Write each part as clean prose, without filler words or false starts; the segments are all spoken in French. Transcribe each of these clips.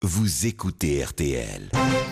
Vous écoutez RTL.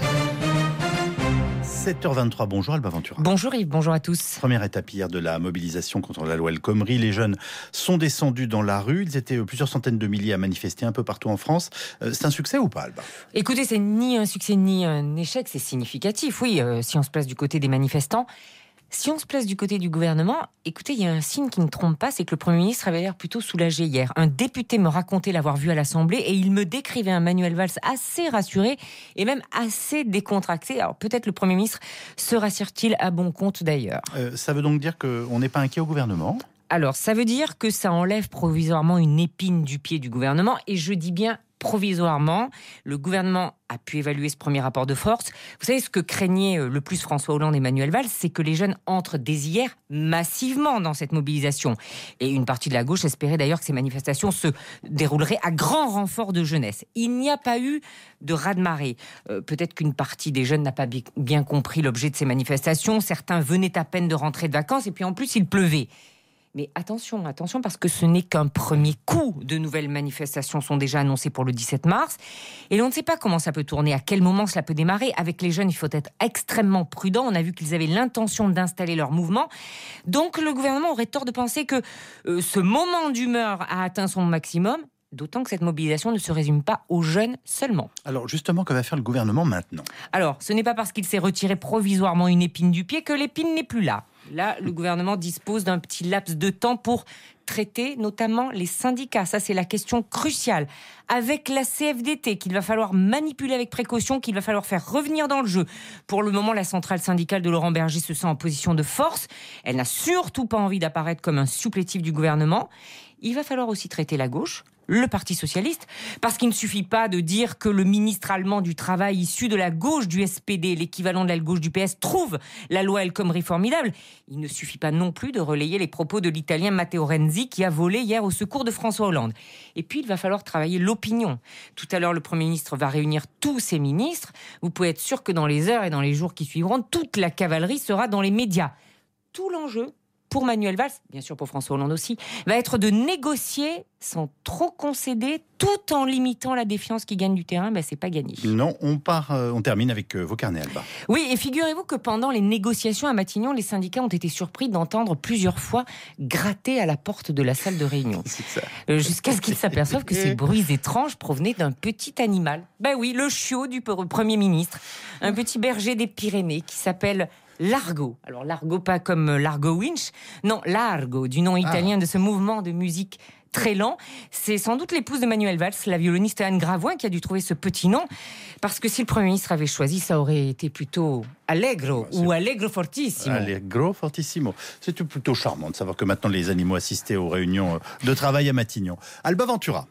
7h23, bonjour Alba Ventura. Bonjour Yves, bonjour à tous. Première étape hier de la mobilisation contre la loi El Khomri. Les jeunes sont descendus dans la rue. Ils étaient plusieurs centaines de milliers à manifester un peu partout en France. C'est un succès ou pas, Alba ? Écoutez, c'est ni un succès ni un échec, c'est significatif. Oui, si on se place du côté des manifestants. Si on se place du côté du gouvernement, écoutez, il y a un signe qui ne trompe pas, c'est que le Premier ministre avait l'air plutôt soulagé hier. Un député me racontait l'avoir vu à l'Assemblée et il me décrivait un Manuel Valls assez rassuré et même assez décontracté. Alors peut-être le Premier ministre se rassure-t-il à bon compte d'ailleurs. Ça veut donc dire qu'on n'est pas inquiet au gouvernement ? Alors ça veut dire que ça enlève provisoirement une épine du pied du gouvernement et je dis bien provisoirement. Le gouvernement a pu évaluer ce premier rapport de force. Vous savez, ce que craignait le plus François Hollande et Manuel Valls, c'est que les jeunes entrent dès hier massivement dans cette mobilisation. Et une partie de la gauche espérait d'ailleurs que ces manifestations se dérouleraient à grand renfort de jeunesse. Il n'y a pas eu de raz-de-marée. Peut-être qu'une partie des jeunes n'a pas bien compris l'objet de ces manifestations. Certains venaient à peine de rentrer de vacances et puis en plus il pleuvait. Mais attention, parce que ce n'est qu'un premier coup. De nouvelles manifestations sont déjà annoncées pour le 17 mars. Et l'on ne sait pas comment ça peut tourner, à quel moment cela peut démarrer. Avec les jeunes, il faut être extrêmement prudent. On a vu qu'ils avaient l'intention d'installer leur mouvement. Donc le gouvernement aurait tort de penser que ce moment d'humeur a atteint son maximum. D'autant que cette mobilisation ne se résume pas aux jeunes seulement. Alors justement, que va faire le gouvernement maintenant ? Alors, ce n'est pas parce qu'il s'est retiré provisoirement une épine du pied que l'épine n'est plus là. Là, le gouvernement dispose d'un petit laps de temps pour traiter notamment les syndicats. Ça, c'est la question cruciale. Avec la CFDT, qu'il va falloir manipuler avec précaution, qu'il va falloir faire revenir dans le jeu. Pour le moment, la centrale syndicale de Laurent Berger se sent en position de force. Elle n'a surtout pas envie d'apparaître comme un supplétif du gouvernement. Il va falloir aussi traiter la gauche, le Parti socialiste, parce qu'il ne suffit pas de dire que le ministre allemand du Travail, issu de la gauche du SPD, l'équivalent de la gauche du PS, trouve la loi El Khomri formidable. Il ne suffit pas non plus de relayer les propos de l'Italien Matteo Renzi qui a volé hier au secours de François Hollande. Et puis, il va falloir travailler l'opinion. Tout à l'heure, le Premier ministre va réunir tous ses ministres. Vous pouvez être sûr que dans les heures et dans les jours qui suivront, toute la cavalerie sera dans les médias. Tout l'enjeu, pour Manuel Valls, bien sûr pour François Hollande aussi, va être de négocier sans trop concéder, tout en limitant la défiance qui gagne du terrain. C'est pas gagné. Non, on termine avec vos carnets, Alba. Oui, et figurez-vous que pendant les négociations à Matignon, les syndicats ont été surpris d'entendre plusieurs fois gratter à la porte de la salle de réunion. C'est ça. Jusqu'à ce qu'ils s'aperçoivent que ces bruits étranges provenaient d'un petit animal. Oui, le chiot du Premier ministre. Un petit berger des Pyrénées qui s'appelle Largo. Alors Largo, pas comme Largo Winch, non, Largo, du nom italien de ce mouvement de musique très lent. C'est sans doute l'épouse de Manuel Valls, la violoniste Anne Gravoin, qui a dû trouver ce petit nom, parce que si le Premier ministre avait choisi, ça aurait été plutôt Allegro ou Allegro Fortissimo. Allegro Fortissimo. C'est plutôt charmant de savoir que maintenant les animaux assistaient aux réunions de travail à Matignon. Alba Ventura.